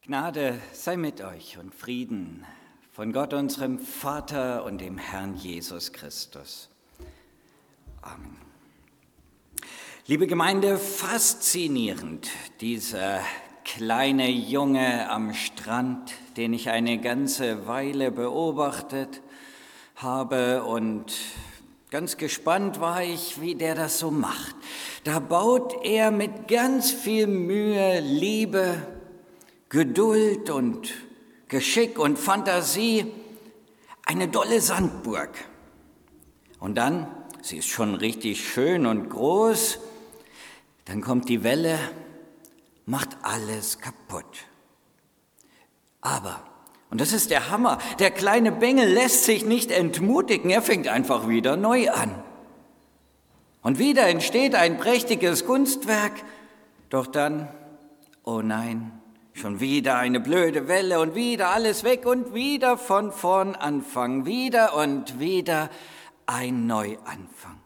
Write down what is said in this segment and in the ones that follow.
Gnade sei mit euch und Frieden von Gott, unserem Vater und dem Herrn Jesus Christus. Amen. Liebe Gemeinde, faszinierend, dieser kleine Junge am Strand, den ich eine ganze Weile beobachtet habe und ganz gespannt war ich, wie der das so macht. Da baut er mit ganz viel Mühe, Liebe, Geduld und Geschick und Fantasie eine dolle Sandburg. Und dann, sie ist schon richtig schön und groß, dann kommt die Welle, macht alles kaputt. Aber, und das ist der Hammer, der kleine Bengel lässt sich nicht entmutigen, er fängt einfach wieder neu an. Und wieder entsteht ein prächtiges Kunstwerk, doch dann, oh nein, schon wieder eine blöde Welle und wieder alles weg und wieder von vorn anfangen, wieder und wieder ein Neuanfang.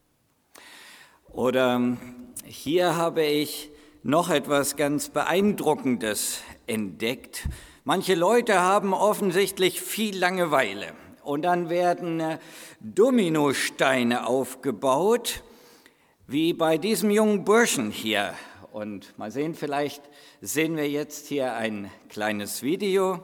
Oder hier habe ich noch etwas ganz Beeindruckendes entdeckt. Manche Leute haben offensichtlich viel Langeweile und dann werden Dominosteine aufgebaut, wie bei diesem jungen Burschen hier. Und mal sehen, vielleicht sehen wir jetzt hier ein kleines Video.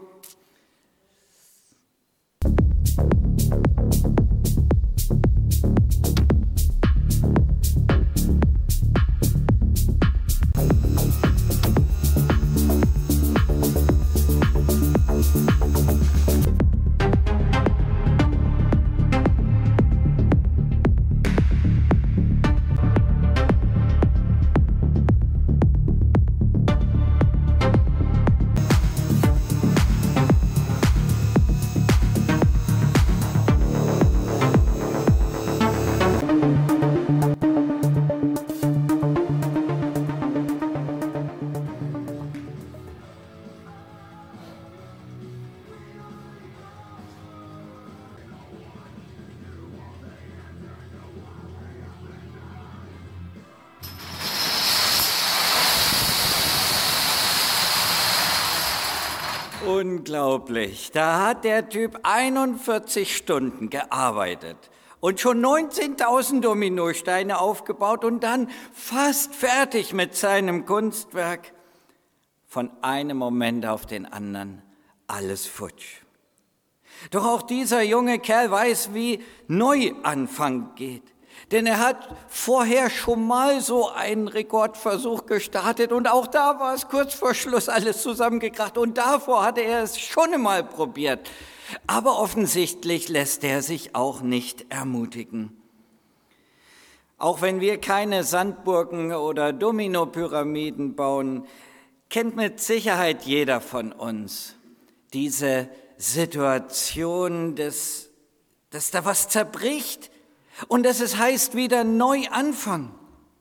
Unglaublich, da hat der Typ 41 Stunden gearbeitet und schon 19.000 Dominosteine aufgebaut und dann fast fertig mit seinem Kunstwerk. Von einem Moment auf den anderen alles futsch. Doch auch dieser junge Kerl weiß, wie Neuanfang geht. Denn er hat vorher schon mal so einen Rekordversuch gestartet und auch da war es kurz vor Schluss alles zusammengekracht und davor hatte er es schon einmal probiert. Aber offensichtlich lässt er sich auch nicht ermutigen. Auch wenn wir keine Sandburgen oder Dominopyramiden bauen, kennt mit Sicherheit jeder von uns diese Situation, dass da was zerbricht. Und dass es heißt wieder Neuanfang.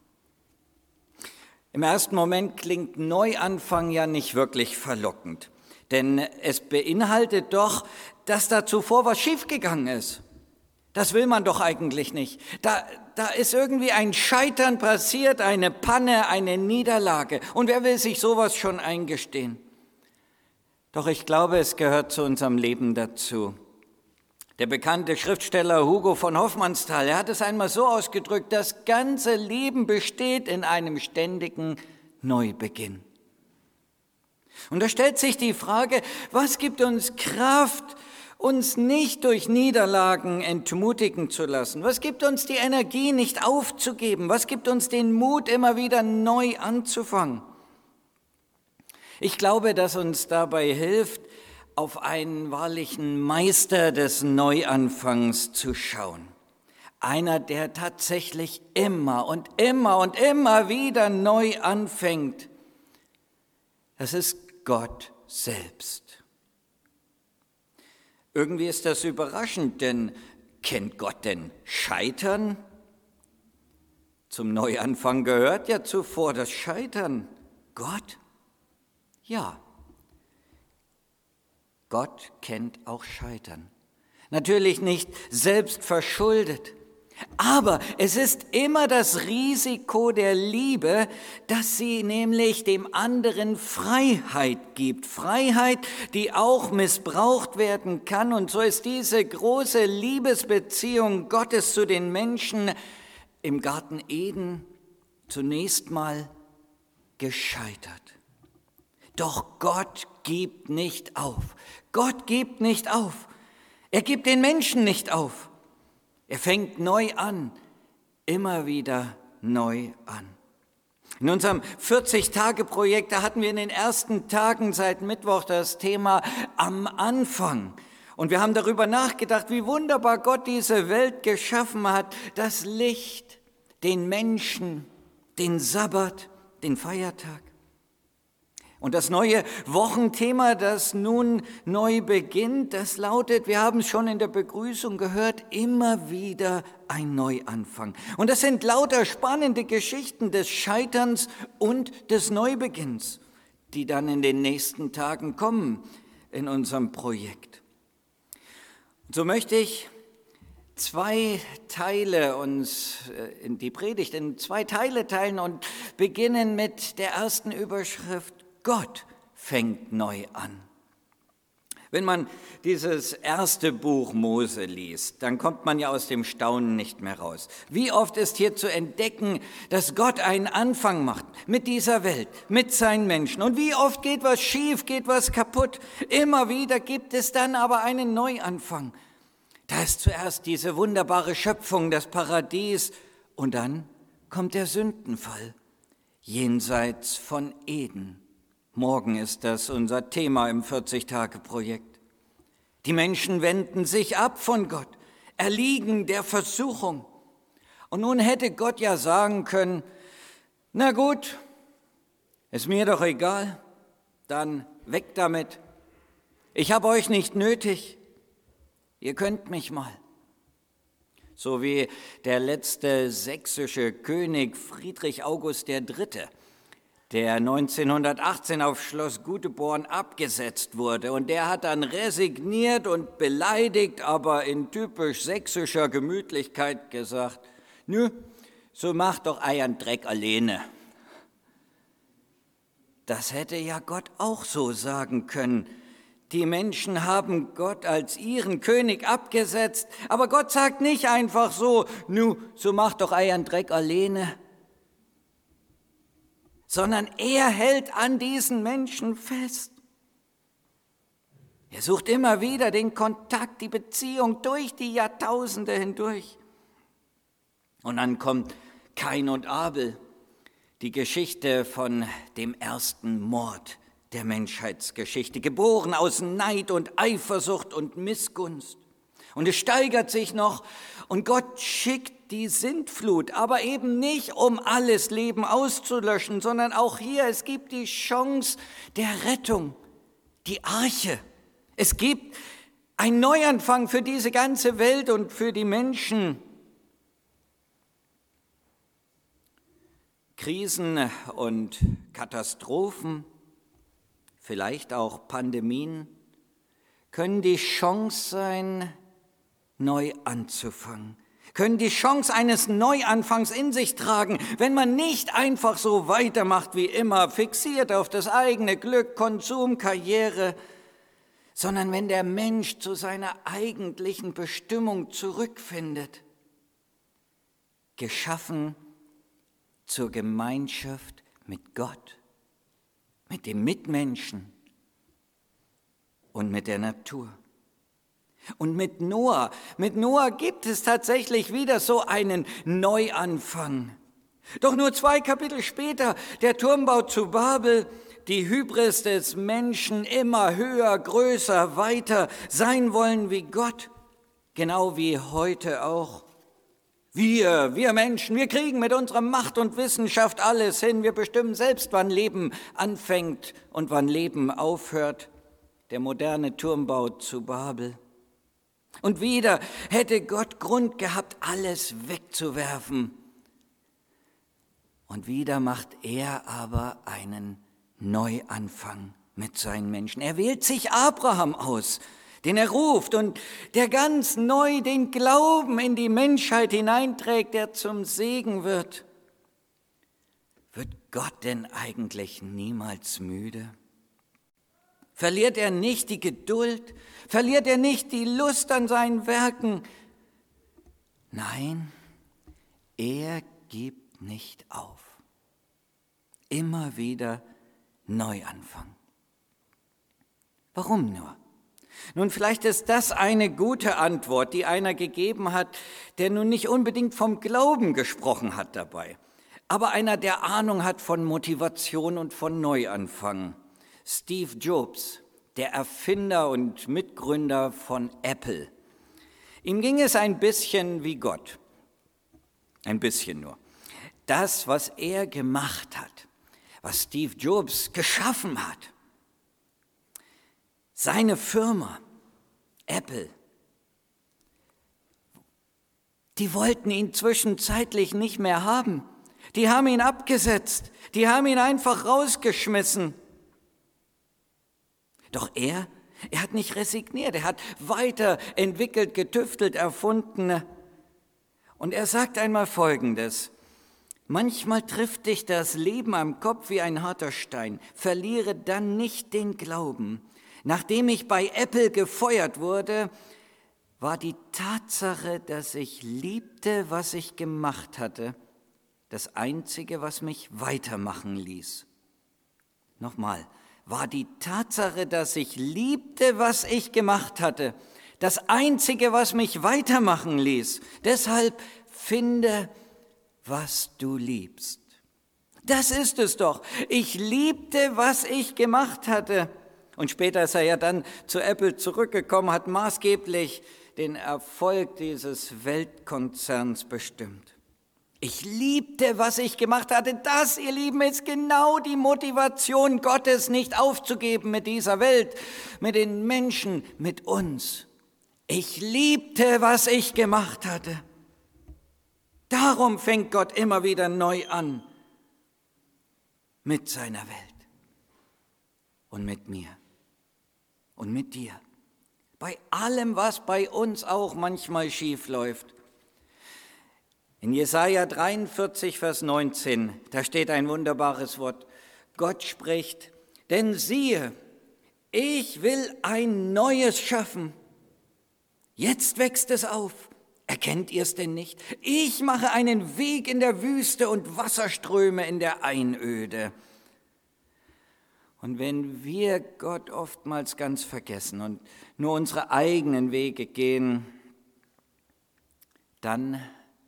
Im ersten Moment klingt Neuanfang ja nicht wirklich verlockend, denn es beinhaltet doch, dass da zuvor was schiefgegangen ist. Das will man doch eigentlich nicht. Da ist irgendwie ein Scheitern passiert, eine Panne, eine Niederlage. Und wer will sich sowas schon eingestehen? Doch ich glaube, es gehört zu unserem Leben dazu. Der bekannte Schriftsteller Hugo von Hofmannsthal, er hat es einmal so ausgedrückt, das ganze Leben besteht in einem ständigen Neubeginn. Und da stellt sich die Frage, was gibt uns Kraft, uns nicht durch Niederlagen entmutigen zu lassen? Was gibt uns die Energie, nicht aufzugeben? Was gibt uns den Mut, immer wieder neu anzufangen? Ich glaube, dass uns dabei hilft, auf einen wahrlichen Meister des Neuanfangs zu schauen. Einer, der tatsächlich immer und immer und immer wieder neu anfängt. Das ist Gott selbst. Irgendwie ist das überraschend, denn kennt Gott denn Scheitern? Zum Neuanfang gehört ja zuvor das Scheitern. Gott? Ja. Gott kennt auch Scheitern. Natürlich nicht selbst verschuldet, Aber es ist immer das Risiko der Liebe, dass sie nämlich dem anderen Freiheit gibt. Freiheit, die auch missbraucht werden kann. Und so ist diese große Liebesbeziehung Gottes zu den Menschen im Garten Eden zunächst mal gescheitert. Doch Gott gibt nicht auf. Gott gibt nicht auf. Er gibt den Menschen nicht auf. Er fängt neu an, immer wieder neu an. In unserem 40-Tage-Projekt, da hatten wir in den ersten Tagen seit Mittwoch das Thema am Anfang. Und wir haben darüber nachgedacht, wie wunderbar Gott diese Welt geschaffen hat. Das Licht, den Menschen, den Sabbat, den Feiertag. Und das neue Wochenthema, das nun neu beginnt, das lautet, wir haben es schon in der Begrüßung gehört, immer wieder ein Neuanfang. Und das sind lauter spannende Geschichten des Scheiterns und des Neubeginns, die dann in den nächsten Tagen kommen in unserem Projekt. Und so möchte ich die Predigt in 2 Teile teilen und beginnen mit der ersten Überschrift: Gott fängt neu an. Wenn man dieses erste Buch Mose liest, dann kommt man ja aus dem Staunen nicht mehr raus. Wie oft ist hier zu entdecken, dass Gott einen Anfang macht mit dieser Welt, mit seinen Menschen. Und wie oft geht was schief, geht was kaputt. Immer wieder gibt es dann aber einen Neuanfang. Da ist zuerst diese wunderbare Schöpfung, das Paradies, und dann kommt der Sündenfall jenseits von Eden. Morgen ist das unser Thema im 40-Tage-Projekt. Die Menschen wenden sich ab von Gott, erliegen der Versuchung. Und nun hätte Gott ja sagen können, na gut, ist mir doch egal, dann weg damit. Ich habe euch nicht nötig, ihr könnt mich mal. So wie der letzte sächsische König Friedrich August III., der 1918 auf Schloss Guteborn abgesetzt wurde. Und der hat dann resigniert und beleidigt, aber in typisch sächsischer Gemütlichkeit gesagt, nö, so macht doch euren Dreck alleine. Das hätte ja Gott auch so sagen können. Die Menschen haben Gott als ihren König abgesetzt, aber Gott sagt nicht einfach so, nö, so macht doch euren Dreck alleine, sondern er hält an diesen Menschen fest. Er sucht immer wieder den Kontakt, die Beziehung durch die Jahrtausende hindurch. Und dann kommt Kain und Abel, die Geschichte von dem ersten Mord der Menschheitsgeschichte, geboren aus Neid und Eifersucht und Missgunst. Und es steigert sich noch und Gott schickt die Sintflut, aber eben nicht, um alles Leben auszulöschen, sondern auch hier, es gibt die Chance der Rettung, die Arche. Es gibt einen Neuanfang für diese ganze Welt und für die Menschen. Krisen und Katastrophen, vielleicht auch Pandemien, können die Chance sein, neu anzufangen, können die Chance eines Neuanfangs in sich tragen, wenn man nicht einfach so weitermacht wie immer, fixiert auf das eigene Glück, Konsum, Karriere, sondern wenn der Mensch zu seiner eigentlichen Bestimmung zurückfindet, geschaffen zur Gemeinschaft mit Gott, mit dem Mitmenschen und mit der Natur. Und mit Noah gibt es tatsächlich wieder so einen Neuanfang. Doch nur 2 Kapitel später, der Turmbau zu Babel, die Hybris des Menschen, immer höher, größer, weiter sein wollen wie Gott, genau wie heute auch. Wir Menschen, wir kriegen mit unserer Macht und Wissenschaft alles hin. Wir bestimmen selbst, wann Leben anfängt und wann Leben aufhört. Der moderne Turmbau zu Babel. Und wieder hätte Gott Grund gehabt, alles wegzuwerfen. Und wieder macht er aber einen Neuanfang mit seinen Menschen. Er wählt sich Abraham aus, den er ruft und der ganz neu den Glauben in die Menschheit hineinträgt, der zum Segen wird. Wird Gott denn eigentlich niemals müde? Verliert er nicht die Geduld? Verliert er nicht die Lust an seinen Werken? Nein, er gibt nicht auf. Immer wieder Neuanfang. Warum nur? Nun, vielleicht ist das eine gute Antwort, die einer gegeben hat, der nun nicht unbedingt vom Glauben gesprochen hat dabei, aber einer, der Ahnung hat von Motivation und von Neuanfang. Steve Jobs, der Erfinder und Mitgründer von Apple. Ihm ging es ein bisschen wie Gott. Ein bisschen nur. Das, was er gemacht hat, was Steve Jobs geschaffen hat, seine Firma, Apple, die wollten ihn zwischenzeitlich nicht mehr haben. Die haben ihn abgesetzt, die haben ihn einfach rausgeschmissen. Doch er hat nicht resigniert, er hat weiterentwickelt, getüftelt, erfunden. Und er sagt einmal Folgendes: Manchmal trifft dich das Leben am Kopf wie ein harter Stein. Verliere dann nicht den Glauben. Nachdem ich bei Apple gefeuert wurde, war die Tatsache, dass ich liebte, was ich gemacht hatte, das Einzige, was mich weitermachen ließ. Nochmal, war die Tatsache, dass ich liebte, was ich gemacht hatte, das Einzige, was mich weitermachen ließ. Deshalb finde, was du liebst. Das ist es doch. Ich liebte, was ich gemacht hatte. Und später ist er ja dann zu Apple zurückgekommen, hat maßgeblich den Erfolg dieses Weltkonzerns bestimmt. Ich liebte, was ich gemacht hatte. Das, ihr Lieben, ist genau die Motivation Gottes, nicht aufzugeben mit dieser Welt, mit den Menschen, mit uns. Ich liebte, was ich gemacht hatte. Darum fängt Gott immer wieder neu an mit seiner Welt und mit mir und mit dir. Bei allem, was bei uns auch manchmal schief läuft. In Jesaja 43, Vers 19, da steht ein wunderbares Wort. Gott spricht: Denn siehe, ich will ein Neues schaffen. Jetzt wächst es auf. Erkennt ihr es denn nicht? Ich mache einen Weg in der Wüste und Wasserströme in der Einöde. Und wenn wir Gott oftmals ganz vergessen und nur unsere eigenen Wege gehen, dann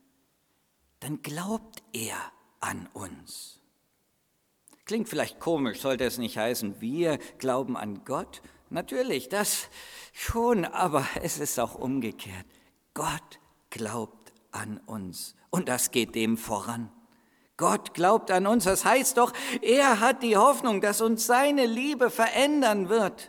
glaubt er an uns. Klingt vielleicht komisch, sollte es nicht heißen, wir glauben an Gott? Natürlich, das schon, aber es ist auch umgekehrt. Gott glaubt an uns und das geht dem voran. Gott glaubt an uns, das heißt doch, er hat die Hoffnung, dass uns seine Liebe verändern wird.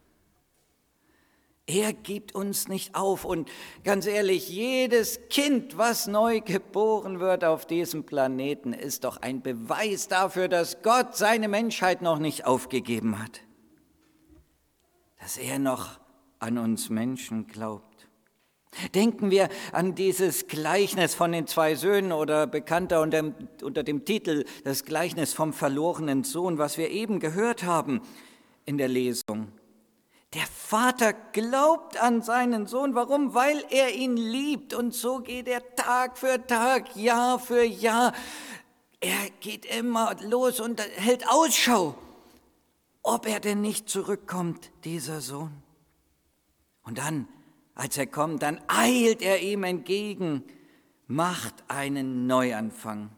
Er gibt uns nicht auf und ganz ehrlich, jedes Kind, was neu geboren wird auf diesem Planeten, ist doch ein Beweis dafür, dass Gott seine Menschheit noch nicht aufgegeben hat. Dass er noch an uns Menschen glaubt. Denken wir an dieses Gleichnis von den zwei Söhnen oder bekannter unter dem Titel das Gleichnis vom verlorenen Sohn, was wir eben gehört haben in der Lesung. Der Vater glaubt an seinen Sohn. Warum? Weil er ihn liebt. Und so geht er Tag für Tag, Jahr für Jahr. Er geht immer los und hält Ausschau, ob er denn nicht zurückkommt, dieser Sohn. Und dann, als er kommt, dann eilt er ihm entgegen, macht einen Neuanfang.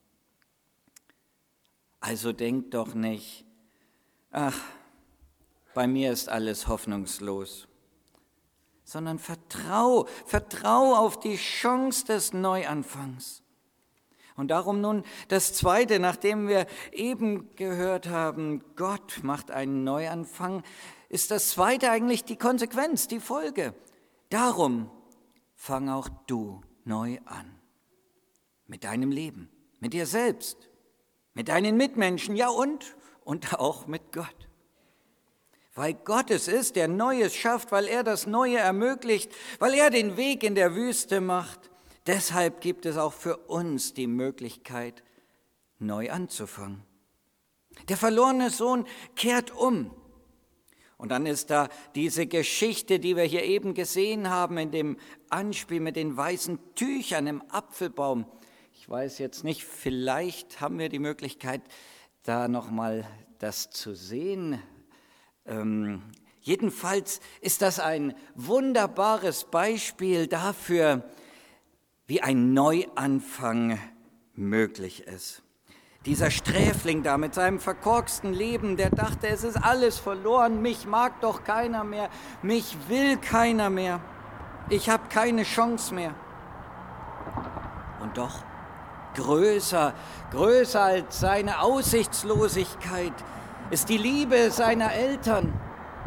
Also denkt doch nicht, ach, bei mir ist alles hoffnungslos, sondern vertrau auf die Chance des Neuanfangs. Und darum nun das Zweite, nachdem wir eben gehört haben, Gott macht einen Neuanfang, ist das Zweite eigentlich die Konsequenz, die Folge. Darum fang auch du neu an. Mit deinem Leben, mit dir selbst, mit deinen Mitmenschen, ja und auch mit Gott. Weil Gott es ist, der Neues schafft, weil er das Neue ermöglicht, weil er den Weg in der Wüste macht. Deshalb gibt es auch für uns die Möglichkeit, neu anzufangen. Der verlorene Sohn kehrt um. Und dann ist da diese Geschichte, die wir hier eben gesehen haben, in dem Anspiel mit den weißen Tüchern im Apfelbaum. Ich weiß jetzt nicht, vielleicht haben wir die Möglichkeit, da nochmal das zu sehen. Jedenfalls ist das ein wunderbares Beispiel dafür, wie ein Neuanfang möglich ist. Dieser Sträfling da mit seinem verkorksten Leben, der dachte, es ist alles verloren, mich mag doch keiner mehr, mich will keiner mehr, ich habe keine Chance mehr. Und doch, größer als seine Aussichtslosigkeit ist die Liebe seiner Eltern.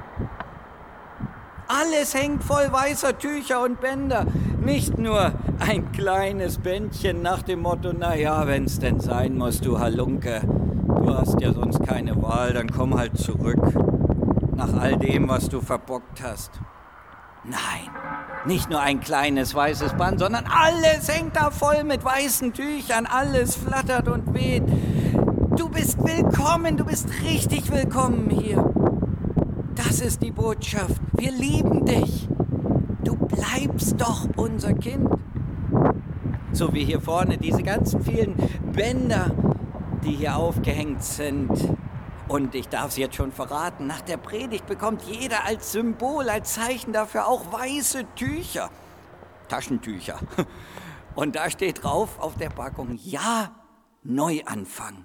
Alles hängt voll weißer Tücher und Bänder. Nicht nur ein kleines Bändchen nach dem Motto, naja, wenn's denn sein muss, du Halunke, du hast ja sonst keine Wahl, dann komm halt zurück, nach all dem, was du verbockt hast. Nein, nicht nur ein kleines weißes Band, sondern alles hängt da voll mit weißen Tüchern, alles flattert und weht. Du bist willkommen, du bist richtig willkommen hier. Das ist die Botschaft. Wir lieben dich. Du bleibst doch unser Kind. So wie hier vorne diese ganzen vielen Bänder, die hier aufgehängt sind. Und ich darf es jetzt schon verraten, nach der Predigt bekommt jeder als Symbol, als Zeichen dafür auch weiße Tücher. Taschentücher. Und da steht drauf auf der Packung, ja, Neuanfang.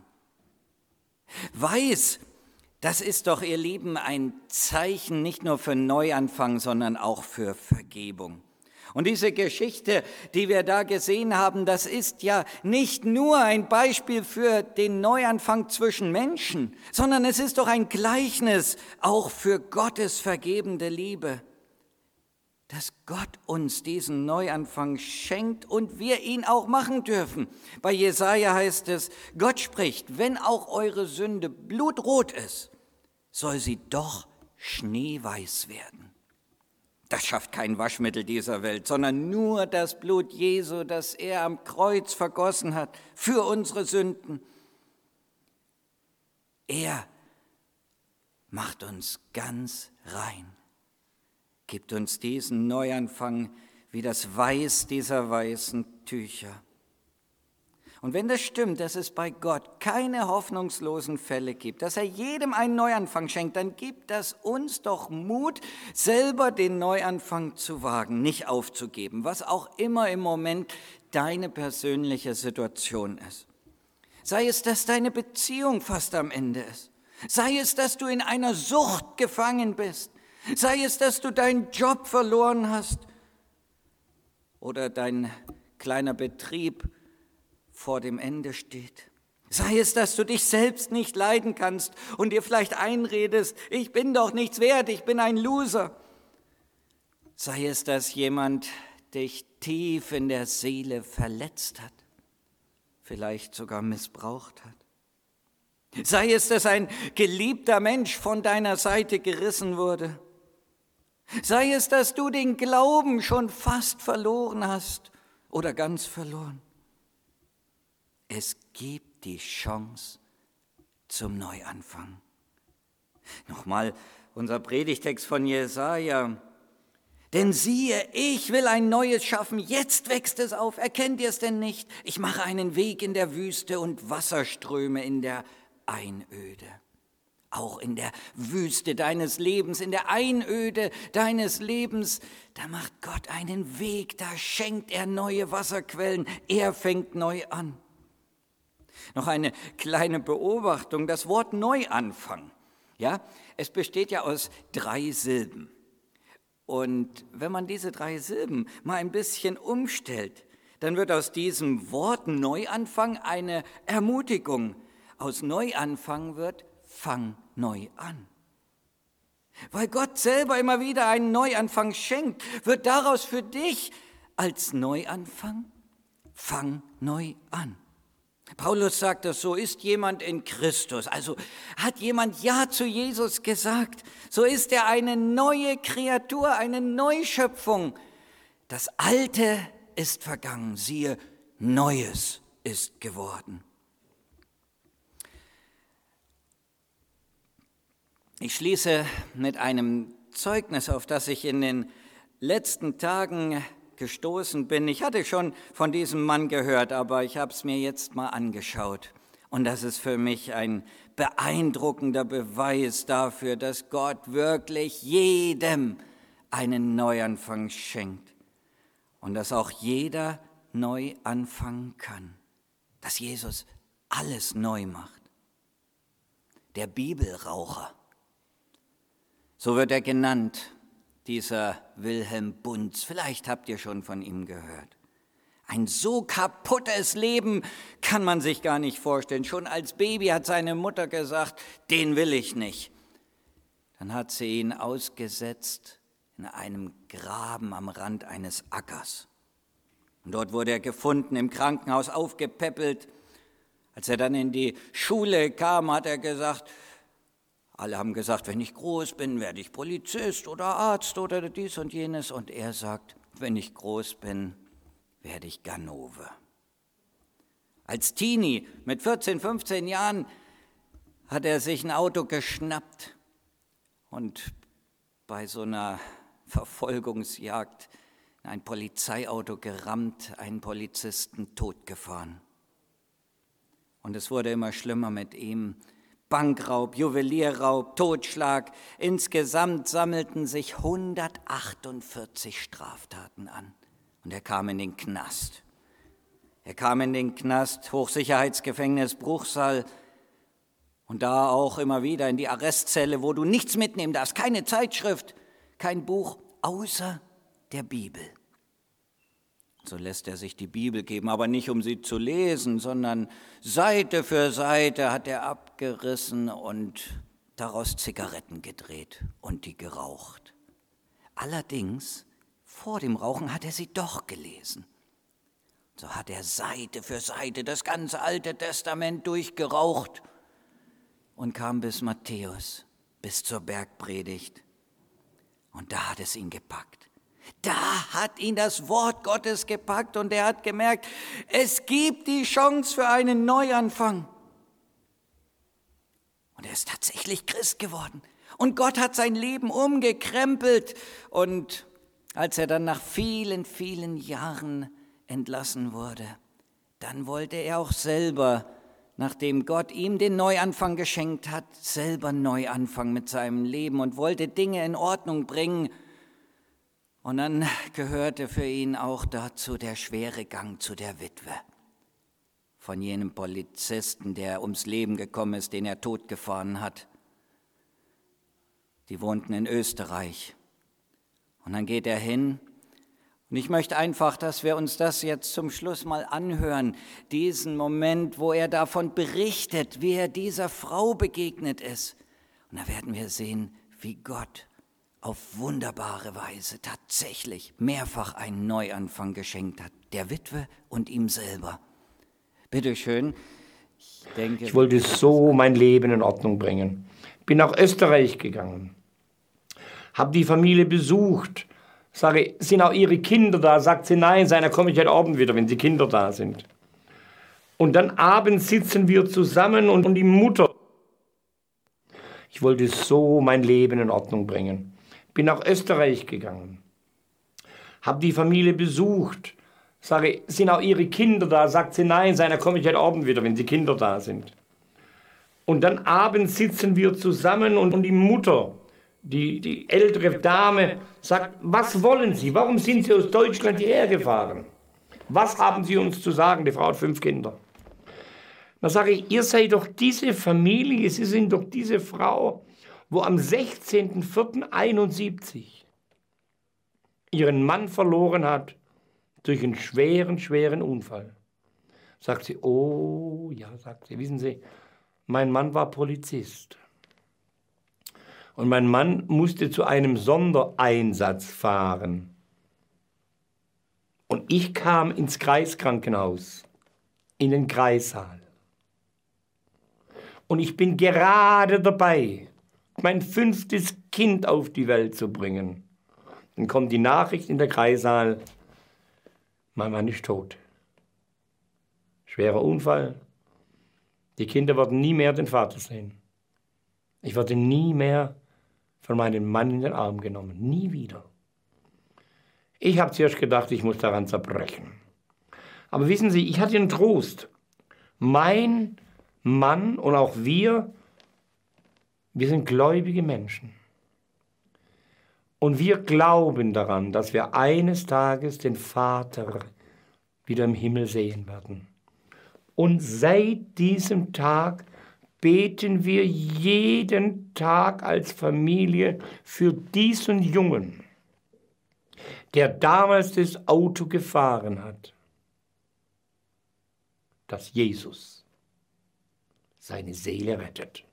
Weiß, das ist doch, ihr Lieben, ein Zeichen nicht nur für Neuanfang, sondern auch für Vergebung. Und diese Geschichte, die wir da gesehen haben, das ist ja nicht nur ein Beispiel für den Neuanfang zwischen Menschen, sondern es ist doch ein Gleichnis auch für Gottes vergebende Liebe. Dass Gott uns diesen Neuanfang schenkt und wir ihn auch machen dürfen. Bei Jesaja heißt es, Gott spricht, wenn auch eure Sünde blutrot ist, soll sie doch schneeweiß werden. Das schafft kein Waschmittel dieser Welt, sondern nur das Blut Jesu, das er am Kreuz vergossen hat für unsere Sünden. Er macht uns ganz rein, gibt uns diesen Neuanfang wie das Weiß dieser weißen Tücher. Und wenn das stimmt, dass es bei Gott keine hoffnungslosen Fälle gibt, dass er jedem einen Neuanfang schenkt, dann gibt das uns doch Mut, selber den Neuanfang zu wagen, nicht aufzugeben, was auch immer im Moment deine persönliche Situation ist. Sei es, dass deine Beziehung fast am Ende ist. Sei es, dass du in einer Sucht gefangen bist. Sei es, dass du deinen Job verloren hast oder dein kleiner Betrieb vor dem Ende steht. Sei es, dass du dich selbst nicht leiden kannst und dir vielleicht einredest, ich bin doch nichts wert, ich bin ein Loser. Sei es, dass jemand dich tief in der Seele verletzt hat, vielleicht sogar missbraucht hat. Sei es, dass ein geliebter Mensch von deiner Seite gerissen wurde. Sei es, dass du den Glauben schon fast verloren hast oder ganz verloren. Es gibt die Chance zum Neuanfang. Nochmal unser Predigtext von Jesaja. Denn siehe, ich will ein Neues schaffen, jetzt wächst es auf. Erkennt ihr es denn nicht? Ich mache einen Weg in der Wüste und Wasserströme in der Einöde. Auch in der Wüste deines Lebens, in der Einöde deines Lebens, da macht Gott einen Weg, da schenkt er neue Wasserquellen, er fängt neu an. Noch eine kleine Beobachtung, das Wort Neuanfang, ja, es besteht ja aus 3 Silben. Und wenn man diese 3 Silben mal ein bisschen umstellt, dann wird aus diesem Wort Neuanfang eine Ermutigung. Aus Neuanfang wird fang neu an. Weil Gott selber immer wieder einen Neuanfang schenkt, wird daraus für dich als Neuanfang fang neu an. Paulus sagt es, so ist jemand in Christus, also hat jemand Ja zu Jesus gesagt, so ist er eine neue Kreatur, eine Neuschöpfung. Das Alte ist vergangen, siehe, Neues ist geworden. Ich schließe mit einem Zeugnis, auf das ich in den letzten Tagen gestoßen bin. Ich hatte schon von diesem Mann gehört, aber ich habe es mir jetzt mal angeschaut. Und das ist für mich ein beeindruckender Beweis dafür, dass Gott wirklich jedem einen Neuanfang schenkt. Und dass auch jeder neu anfangen kann. Dass Jesus alles neu macht. Der Bibelraucher. So wird er genannt, dieser Wilhelm Bunz. Vielleicht habt ihr schon von ihm gehört. Ein so kaputtes Leben kann man sich gar nicht vorstellen. Schon als Baby hat seine Mutter gesagt, den will ich nicht. Dann hat sie ihn ausgesetzt in einem Graben am Rand eines Ackers. Und dort wurde er gefunden, im Krankenhaus aufgepäppelt. Als er dann in die Schule kam, hat er gesagt, alle haben gesagt, wenn ich groß bin, werde ich Polizist oder Arzt oder dies und jenes. Und er sagt, wenn ich groß bin, werde ich Ganove. Als Teenie mit 14, 15 Jahren hat er sich ein Auto geschnappt und bei so einer Verfolgungsjagd in ein Polizeiauto gerammt, einen Polizisten totgefahren. Und es wurde immer schlimmer mit ihm. Bankraub, Juwelierraub, Totschlag. Insgesamt sammelten sich 148 Straftaten an. Und er kam in den Knast. Er kam in den Knast, Hochsicherheitsgefängnis Bruchsal und da auch immer wieder in die Arrestzelle, wo du nichts mitnehmen darfst, keine Zeitschrift, kein Buch, außer der Bibel. So lässt er sich die Bibel geben, aber nicht um sie zu lesen, sondern Seite für Seite hat er abgerissen und daraus Zigaretten gedreht und die geraucht. Allerdings, vor dem Rauchen hat er sie doch gelesen. So hat er Seite für Seite das ganze Alte Testament durchgeraucht und kam bis Matthäus, bis zur Bergpredigt. Und da hat es ihn gepackt. Da hat ihn das Wort Gottes gepackt und er hat gemerkt, es gibt die Chance für einen Neuanfang. Und er ist tatsächlich Christ geworden. Und Gott hat sein Leben umgekrempelt. Und als er dann nach vielen, vielen Jahren entlassen wurde, dann wollte er auch selber, nachdem Gott ihm den Neuanfang geschenkt hat, selber neu anfangen mit seinem Leben und wollte Dinge in Ordnung bringen. Und dann gehörte für ihn auch dazu der schwere Gang zu der Witwe von jenem Polizisten, der ums Leben gekommen ist, den er totgefahren hat. Die wohnten in Österreich. Und dann geht er hin. Und ich möchte einfach, dass wir uns das jetzt zum Schluss mal anhören, diesen Moment, wo er davon berichtet, wie er dieser Frau begegnet ist. Und da werden wir sehen, wie Gott auf wunderbare Weise tatsächlich mehrfach einen Neuanfang geschenkt hat, der Witwe und ihm selber. Bitte schön. Ich wollte so mein Leben in Ordnung bringen. Bin nach Österreich gegangen, habe die Familie besucht, sage, sind auch Ihre Kinder da? Sagt sie, nein, da komme ich heute Abend wieder, wenn die Kinder da sind. Und dann abends sitzen wir zusammen und die Mutter. Ich wollte so mein Leben in Ordnung bringen. Bin nach Österreich gegangen, habe die Familie besucht, sage, sind auch Ihre Kinder da? Sagt sie, nein, da komme ich heute Abend wieder, wenn die Kinder da sind. Und dann abends sitzen wir zusammen und die Mutter, die ältere Dame, sagt, was wollen Sie? Warum sind Sie aus Deutschland hierher gefahren? Was haben Sie uns zu sagen? Die Frau hat 5 Kinder. Dann sage ich, ihr seid doch diese Familie, Sie sind doch diese Frau, wo am 16.04.71 ihren Mann verloren hat durch einen schweren Unfall. Sagt sie, oh ja, sagt sie, wissen Sie, mein Mann war Polizist. Und mein Mann musste zu einem Sondereinsatz fahren. Und ich kam ins Kreiskrankenhaus. in den Kreissaal. Und ich bin gerade dabei, mein 5. Kind auf die Welt zu bringen. Dann kommt die Nachricht in den Kreissaal, mein Mann ist tot. Schwerer Unfall. Die Kinder werden nie mehr den Vater sehen. Ich werde nie mehr von meinem Mann in den Arm genommen. Nie wieder. Ich habe zuerst gedacht, ich muss daran zerbrechen. Aber wissen Sie, ich hatte einen Trost. Mein Mann und auch wir sind gläubige Menschen. Und wir glauben daran, dass wir eines Tages den Vater wieder im Himmel sehen werden. Und seit diesem Tag beten wir jeden Tag als Familie für diesen Jungen, der damals das Auto gefahren hat, dass Jesus seine Seele rettet.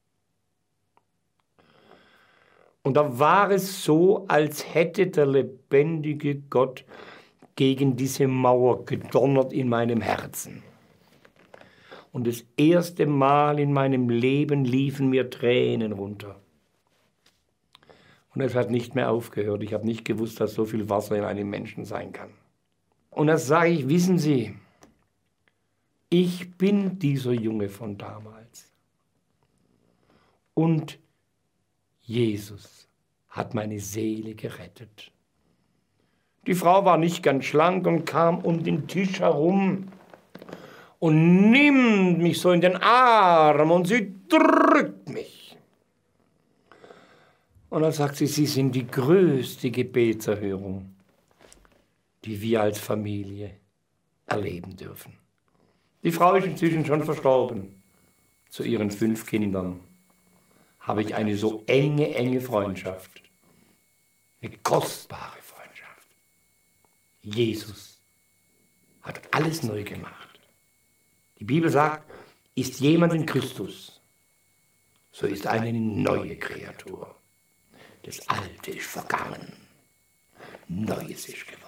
Und da war es so, als hätte der lebendige Gott gegen diese Mauer gedonnert in meinem Herzen. Und das erste Mal in meinem Leben liefen mir Tränen runter. Und es hat nicht mehr aufgehört. Ich habe nicht gewusst, dass so viel Wasser in einem Menschen sein kann. Und da sage ich, wissen Sie, ich bin dieser Junge von damals. Und Jesus hat meine Seele gerettet. Die Frau war nicht ganz schlank und kam um den Tisch herum und nimmt mich so in den Arm und sie drückt mich. Und dann sagt sie, Sie sind die größte Gebetserhörung, die wir als Familie erleben dürfen. Die Frau ist inzwischen schon verstorben. Zu ihren 5 Kindern habe ich eine so enge Freundschaft. Eine kostbare Freundschaft. Jesus hat alles neu gemacht. Die Bibel sagt, ist jemand in Christus, so ist eine neue Kreatur. Das Alte ist vergangen, Neues ist geworden.